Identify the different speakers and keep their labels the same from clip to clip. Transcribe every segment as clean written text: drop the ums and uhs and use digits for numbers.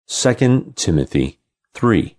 Speaker 1: 2 Timothy 3.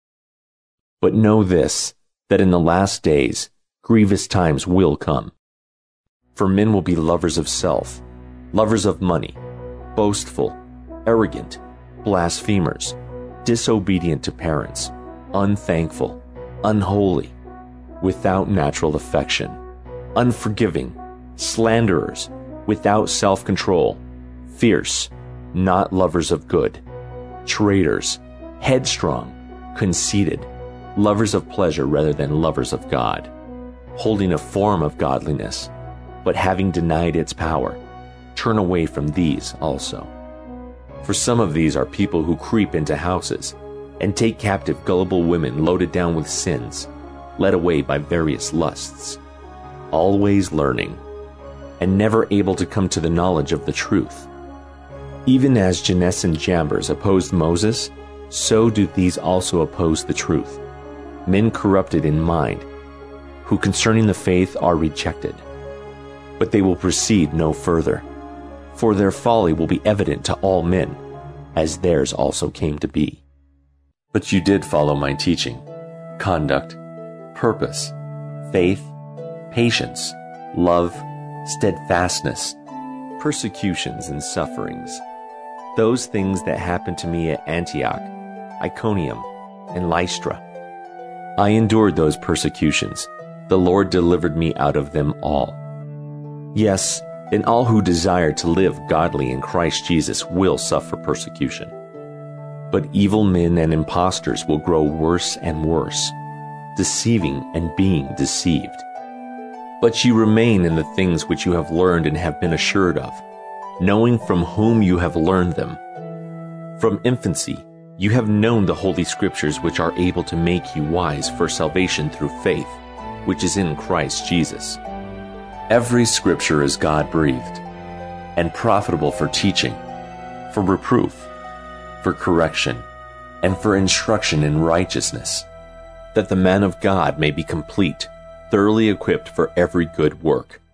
Speaker 1: But know this, that in the last days grievous times will come. For men will be lovers of self, lovers of money, boastful, arrogant, blasphemers, disobedient to parents, unthankful, unholy, without natural affection, unforgiving, slanderers, without self-control, fierce, not lovers of good, traitors, headstrong, conceited, lovers of pleasure rather than lovers of God, holding a form of godliness, but having denied its power, turn away from these also. For some of these are people who creep into houses and take captive gullible women loaded down with sins, led away by various lusts, always learning, and never able to come to the knowledge of the truth. Even as Jannes and Jambres opposed Moses, so do these also oppose the truth, men corrupted in mind, who concerning the faith are rejected. But they will proceed no further, for their folly will be evident to all men, as theirs also came to be. But you did follow my teaching, conduct, purpose, faith, patience, love, steadfastness, persecutions and sufferings, those things that happened to me at Antioch, Iconium, and Lystra. I endured those persecutions. The Lord delivered me out of them all. Yes, and all who desire to live godly in Christ Jesus will suffer persecution. But evil men and impostors will grow worse and worse, deceiving and being deceived. But you remain in the things which you have learned and have been assured of, knowing from whom you have learned them. From infancy, you have known the Holy Scriptures, which are able to make you wise for salvation through faith, which is in Christ Jesus. Every Scripture is God-breathed and profitable for teaching, for reproof, for correction, and for instruction in righteousness, that the man of God may be complete, thoroughly equipped for every good work.